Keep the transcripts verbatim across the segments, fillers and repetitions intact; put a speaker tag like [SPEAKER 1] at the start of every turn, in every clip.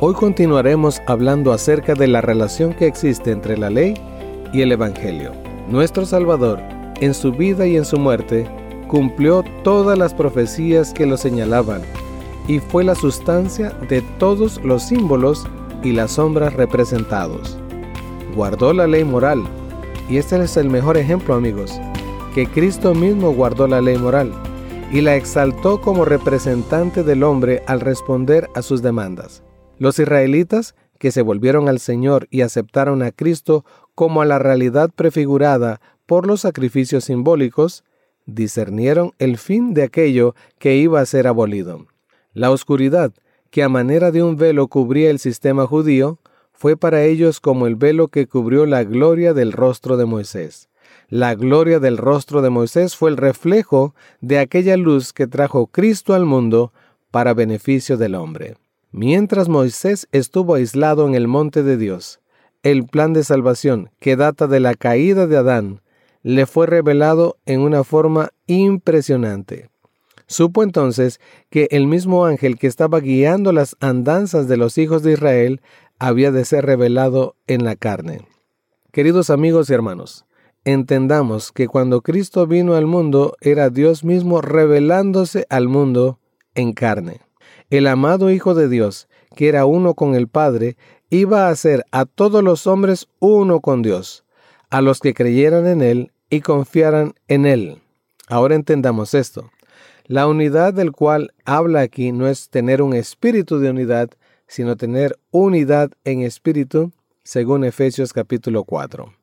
[SPEAKER 1] Hoy continuaremos hablando acerca de la relación que existe entre la ley y el Evangelio. Nuestro Salvador, en su vida y en su muerte, cumplió todas las profecías que lo señalaban y fue la sustancia de todos los símbolos y las sombras representados. Guardó la ley moral, y este es el mejor ejemplo, amigos, que Cristo mismo guardó la ley moral y la exaltó como representante del hombre al responder a sus demandas. Los israelitas, que se volvieron al Señor y aceptaron a Cristo como a la realidad prefigurada por los sacrificios simbólicos, discernieron el fin de aquello que iba a ser abolido. La oscuridad, que a manera de un velo cubría el sistema judío, fue para ellos como el velo que cubrió la gloria del rostro de Moisés. La gloria del rostro de Moisés fue el reflejo de aquella luz que trajo Cristo al mundo para beneficio del hombre. Mientras Moisés estuvo aislado en el monte de Dios, el plan de salvación, que data de la caída de Adán, le fue revelado en una forma impresionante. Supo entonces que el mismo ángel que estaba guiando las andanzas de los hijos de Israel había de ser revelado en la carne. Queridos amigos y hermanos, entendamos que cuando Cristo vino al mundo era Dios mismo revelándose al mundo en carne. El amado Hijo de Dios, que era uno con el Padre, iba a hacer a todos los hombres uno con Dios, a los que creyeran en Él y confiaran en Él. Ahora entendamos esto. La unidad del cual habla aquí no es tener un espíritu de unidad, sino tener unidad en espíritu, según Efesios capítulo cuatro.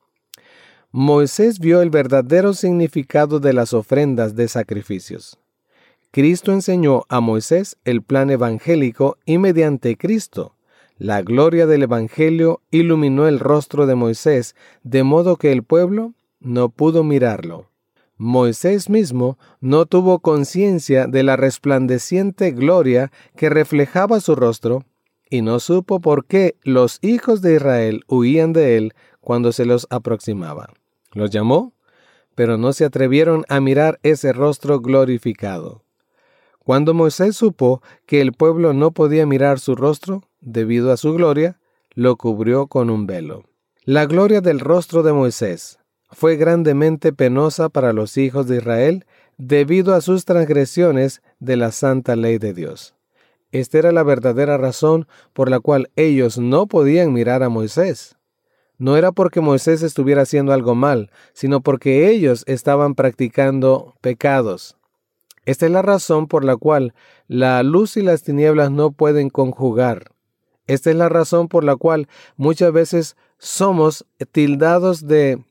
[SPEAKER 1] Moisés vio el verdadero significado de las ofrendas de sacrificios. Cristo enseñó a Moisés el plan evangélico y mediante Cristo, la gloria del Evangelio iluminó el rostro de Moisés, de modo que el pueblo no pudo mirarlo. Moisés mismo no tuvo conciencia de la resplandeciente gloria que reflejaba su rostro y no supo por qué los hijos de Israel huían de él cuando se los aproximaba. Los llamó, pero no se atrevieron a mirar ese rostro glorificado. Cuando Moisés supo que el pueblo no podía mirar su rostro, debido a su gloria, lo cubrió con un velo. La gloria del rostro de Moisés fue grandemente penosa para los hijos de Israel debido a sus transgresiones de la santa ley de Dios. Esta era la verdadera razón por la cual ellos no podían mirar a Moisés. No era porque Moisés estuviera haciendo algo mal, sino porque ellos estaban practicando pecados. Esta es la razón por la cual la luz y las tinieblas no pueden conjugar. Esta es la razón por la cual muchas veces somos tildados de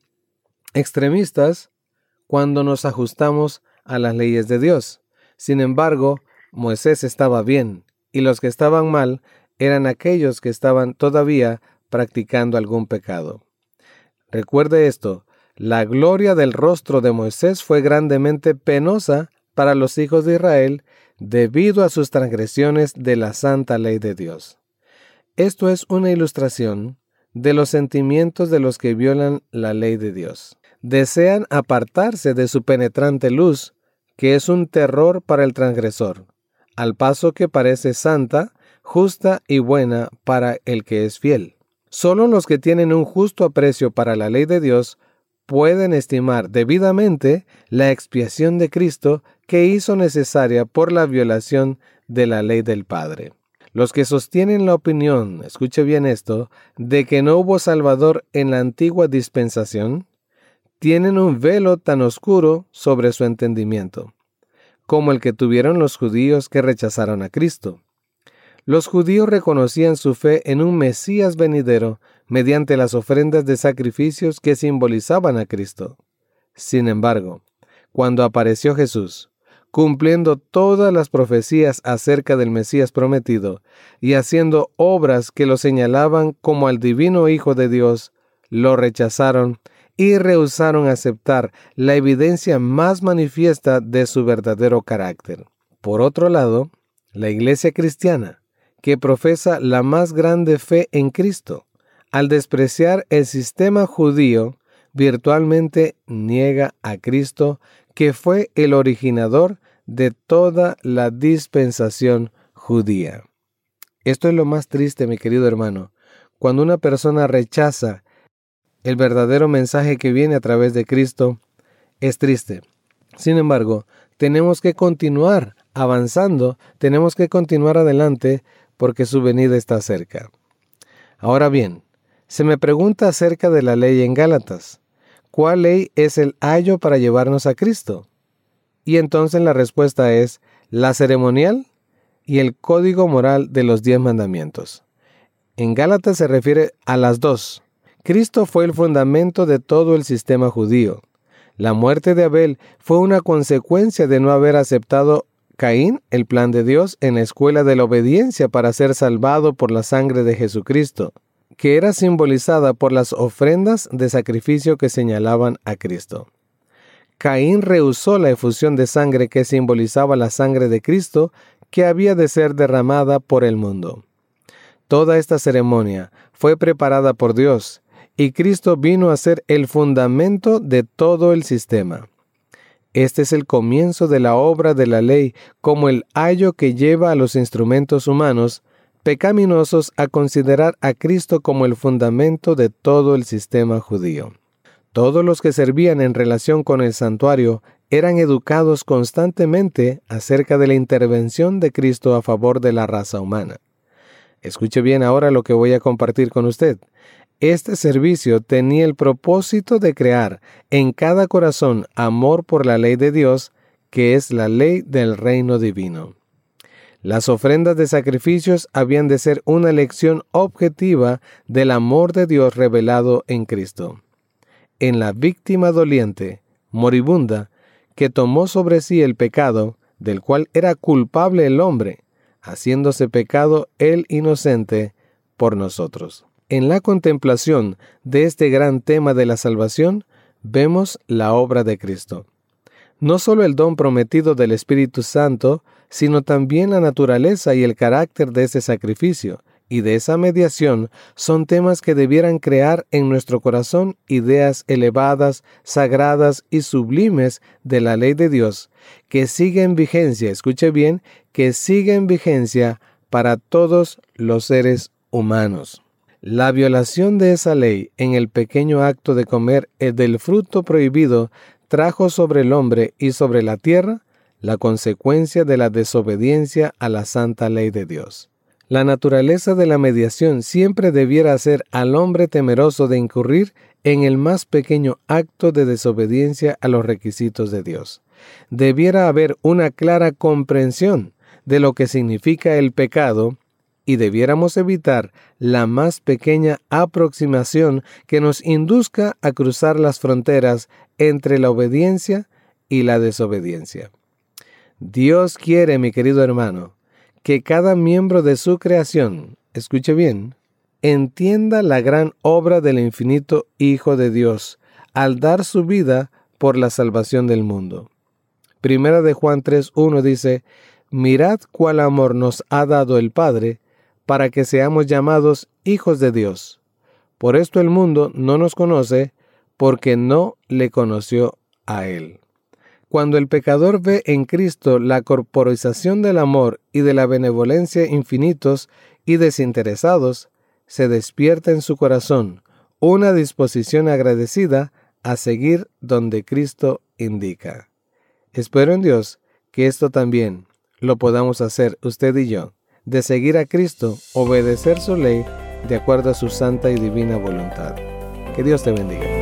[SPEAKER 1] extremistas cuando nos ajustamos a las leyes de Dios. Sin embargo, Moisés estaba bien y los que estaban mal eran aquellos que estaban todavía practicando algún pecado. Recuerde esto, la gloria del rostro de Moisés fue grandemente penosa para los hijos de Israel debido a sus transgresiones de la santa ley de Dios. Esto es una ilustración de los sentimientos de los que violan la ley de Dios. Desean apartarse de su penetrante luz, que es un terror para el transgresor, al paso que parece santa, justa y buena para el que es fiel. Solo los que tienen un justo aprecio para la ley de Dios pueden estimar debidamente la expiación de Cristo que hizo necesaria por la violación de la ley del Padre. Los que sostienen la opinión, escuche bien esto, de que no hubo Salvador en la antigua dispensación, tienen un velo tan oscuro sobre su entendimiento, como el que tuvieron los judíos que rechazaron a Cristo. Los judíos reconocían su fe en un Mesías venidero mediante las ofrendas de sacrificios que simbolizaban a Cristo. Sin embargo, cuando apareció Jesús, cumpliendo todas las profecías acerca del Mesías prometido y haciendo obras que lo señalaban como al divino Hijo de Dios, lo rechazaron y rehusaron aceptar la evidencia más manifiesta de su verdadero carácter. Por otro lado, la Iglesia cristiana, que profesa la más grande fe en Cristo, al despreciar el sistema judío, virtualmente niega a Cristo, que fue el originador de toda la dispensación judía. Esto es lo más triste, mi querido hermano. Cuando una persona rechaza el verdadero mensaje que viene a través de Cristo, es triste. Sin embargo, tenemos que continuar avanzando, tenemos que continuar adelante porque su venida está cerca. Ahora bien, se me pregunta acerca de la ley en Gálatas. ¿Cuál ley es el ayo para llevarnos a Cristo? Y entonces la respuesta es la ceremonial y el código moral de los diez mandamientos. En Gálatas se refiere a las dos. Cristo fue el fundamento de todo el sistema judío. La muerte de Abel fue una consecuencia de no haber aceptado Caín el plan de Dios en la escuela de la obediencia para ser salvado por la sangre de Jesucristo, que era simbolizada por las ofrendas de sacrificio que señalaban a Cristo. Caín rehusó la efusión de sangre que simbolizaba la sangre de Cristo que había de ser derramada por el mundo. Toda esta ceremonia fue preparada por Dios y Cristo vino a ser el fundamento de todo el sistema. Este es el comienzo de la obra de la ley como el ayo que lleva a los instrumentos humanos pecaminosos a considerar a Cristo como el fundamento de todo el sistema judío. Todos los que servían en relación con el santuario eran educados constantemente acerca de la intervención de Cristo a favor de la raza humana. Escuche bien ahora lo que voy a compartir con usted. Este servicio tenía el propósito de crear en cada corazón amor por la ley de Dios, que es la ley del reino divino. Las ofrendas de sacrificios habían de ser una lección objetiva del amor de Dios revelado en Cristo. En la víctima doliente, moribunda, que tomó sobre sí el pecado, del cual era culpable el hombre, haciéndose pecado el inocente por nosotros. En la contemplación de este gran tema de la salvación, vemos la obra de Cristo. No solo el don prometido del Espíritu Santo, sino también la naturaleza y el carácter de ese sacrificio y de esa mediación son temas que debieran crear en nuestro corazón ideas elevadas, sagradas y sublimes de la ley de Dios, que sigue en vigencia, escuche bien, que sigue en vigencia para todos los seres humanos. La violación de esa ley en el pequeño acto de comer del fruto prohibido trajo sobre el hombre y sobre la tierra la consecuencia de la desobediencia a la santa ley de Dios. La naturaleza de la mediación siempre debiera hacer al hombre temeroso de incurrir en el más pequeño acto de desobediencia a los requisitos de Dios. Debiera haber una clara comprensión de lo que significa el pecado y debiéramos evitar la más pequeña aproximación que nos induzca a cruzar las fronteras entre la obediencia y la desobediencia. Dios quiere, mi querido hermano, que cada miembro de su creación, escuche bien, entienda la gran obra del infinito Hijo de Dios al dar su vida por la salvación del mundo. Primera de Juan tres uno dice: mirad cuál amor nos ha dado el Padre para que seamos llamados hijos de Dios. Por esto el mundo no nos conoce, porque no le conoció a Él. Cuando el pecador ve en Cristo la corporización del amor y de la benevolencia infinitos y desinteresados, se despierta en su corazón una disposición agradecida a seguir donde Cristo indica. Espero en Dios que esto también lo podamos hacer usted y yo, de seguir a Cristo, obedecer su ley de acuerdo a su santa y divina voluntad. Que Dios te bendiga.